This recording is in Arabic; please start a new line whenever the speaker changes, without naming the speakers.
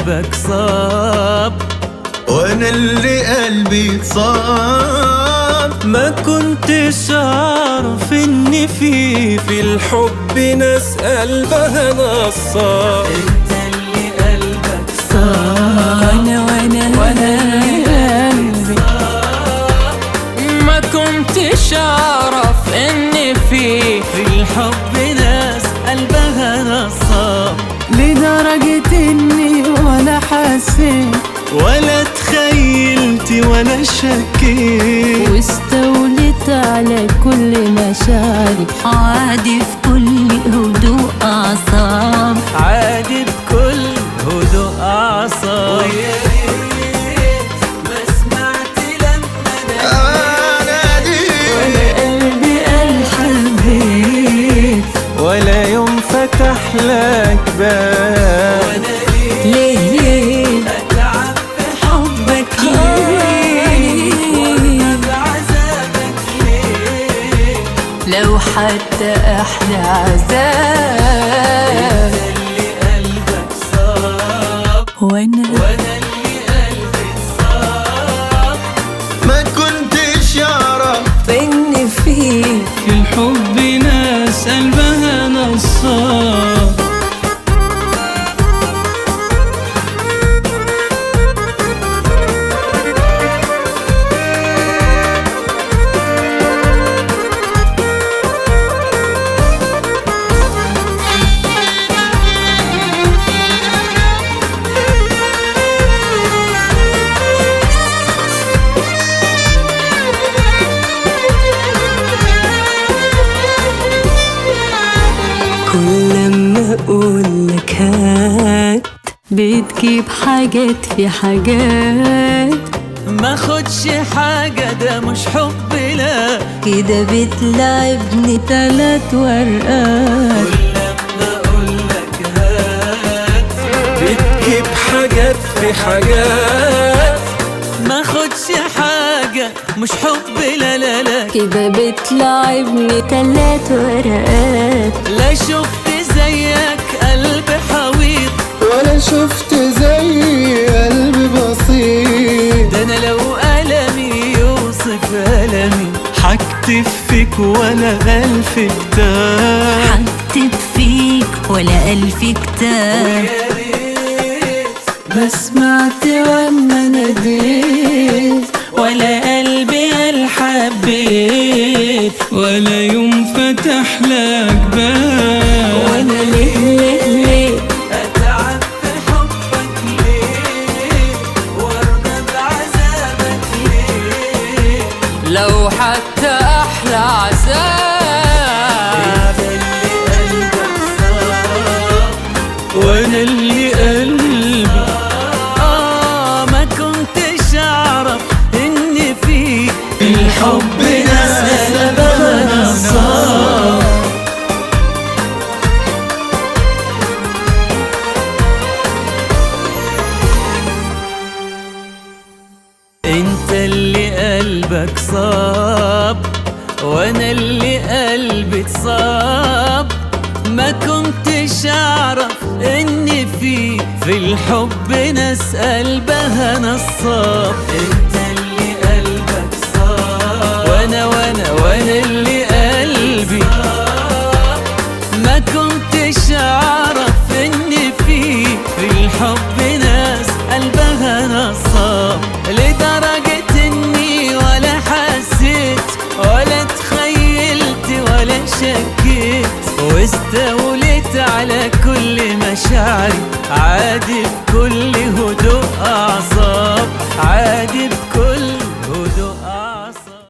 قلبك صاب
وانا اللي قلبي اتصاب.
ما كنتش اعرف ان في الحب ناس قلبها نصاب. انت اللي قلبك صاب وانا قلبي صاب. ما كنتش اعرف ان في الحب ناس قلبها نصاب،
لدرجة اني ولا حسيت
ولا تخيلت ولا شكيت،
واستوليت على كل مشاعري، عادي في كل هدوء أعصاب،
عادي بكل هدوء أعصاب. ويا ريت ما سمعت لما
ناديت
ولا قلبي قال حبيت،
ولا يوم فتح لك باب. وانا
ليه
اتعب في حبك ليه، وارضى بعذابك ليه،
لو حتى أحلى عذاب.
اللي قلبك صاب
وانا
اللي قلبي صاب.
ما كنتش اعرف
إن في
الحب ناس قلبها نصاب.
كل لما اقولك هات بتجيب حاجات في حاجات،
ما خدش حاجة ده مش حب لا،
كده بتلعبني 3 ورقات.
كل لما اقولك هات بتجيب حاجات في حاجات، ما خدش حاجة مش حب لا لا لا،
كده بتلعبني 3 ورقات.
لا شفت زيك قلب حويط،
ولا شفت زي قلبي بسيط.
ده انا لو ألمي يوصف ألمي حكتب فيك ولا ألف كتاب،
هكتب فيك ولا 1000 كتاب.
ويا ريت
ما سمعت وما ناديت، ولا قلبي قال حبيت،
ولا يوم فتح لك باب.
وانا ليه
أتعب في حبك ليه، وارضى بعذابك ليه،
لو حتى احلى عذاب.
انت اللي قلبك صاب وانا اللي قلبي ما كنتش اعرف ان في الحب ناس قلبها نصاب. انت اللي قلبك صاب وانا اللي قلبي اتصاب. ما كنتش اعرف ان في الحب ناس قلبها نصاب. انت اللي قلبك صاب وانا اللي قلبي صاب. ما كنتش اعرف ان في الحب ناس قلبها نصاب، لدرجة اني ولا حسيت ولا تخيلت ولا شكيت، واستوليت على كل مشاعري عادي